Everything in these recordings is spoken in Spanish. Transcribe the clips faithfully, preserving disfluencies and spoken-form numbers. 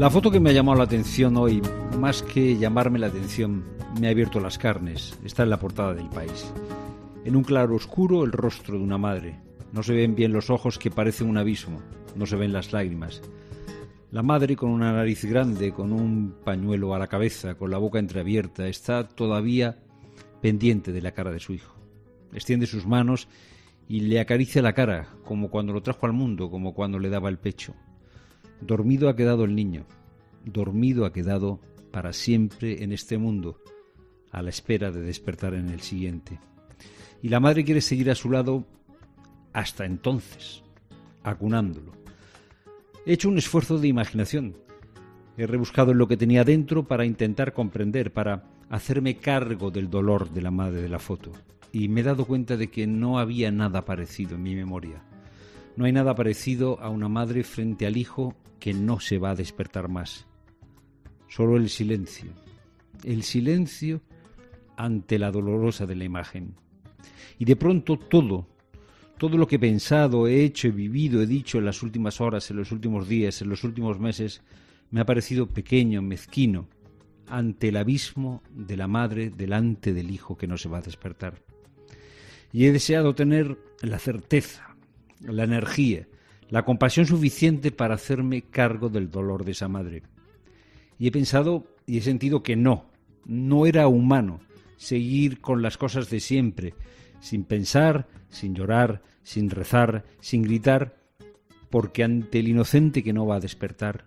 La foto que me ha llamado la atención hoy, más que llamarme la atención, me ha abierto las carnes. Está en la portada del País. En un claro oscuro, el rostro de una madre. No se ven bien los ojos, que parecen un abismo. No se ven las lágrimas. La madre, con una nariz grande, con un pañuelo a la cabeza, con la boca entreabierta, está todavía pendiente de la cara de su hijo. Extiende sus manos y le acaricia la cara, como cuando lo trajo al mundo, como cuando le daba el pecho. Dormido ha quedado el niño, dormido ha quedado para siempre en este mundo, a la espera de despertar en el siguiente. Y la madre quiere seguir a su lado hasta entonces, acunándolo. He hecho un esfuerzo de imaginación. He rebuscado en lo que tenía dentro para intentar comprender, para hacerme cargo del dolor de la madre de la foto. Y me he dado cuenta de que no había nada parecido en mi memoria. No hay nada parecido a una madre frente al hijo que no se va a despertar más. Solo el silencio. El silencio ante la dolorosa de la imagen. Y de pronto todo, todo lo que he pensado, he hecho, he vivido, he dicho en las últimas horas, en los últimos días, en los últimos meses, me ha parecido pequeño, mezquino, ante el abismo de la madre delante del hijo que no se va a despertar. Y he deseado tener la certeza, la energía, la compasión suficiente para hacerme cargo del dolor de esa madre. Y he pensado y he sentido que no, no era humano seguir con las cosas de siempre, sin pensar, sin llorar, sin rezar, sin gritar, porque ante el inocente que no va a despertar,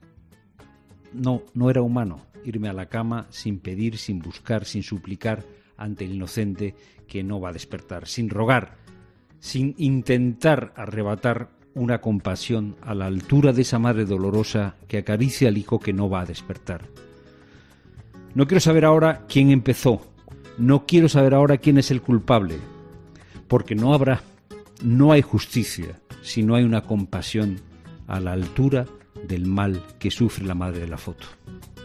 no, no era humano irme a la cama sin pedir, sin buscar, sin suplicar ante el inocente que no va a despertar, sin rogar, sin intentar arrebatar una compasión a la altura de esa madre dolorosa que acaricia al hijo que no va a despertar. No quiero saber ahora quién empezó, no quiero saber ahora quién es el culpable, porque no habrá, no hay justicia si no hay una compasión a la altura del mal que sufre la madre de la foto.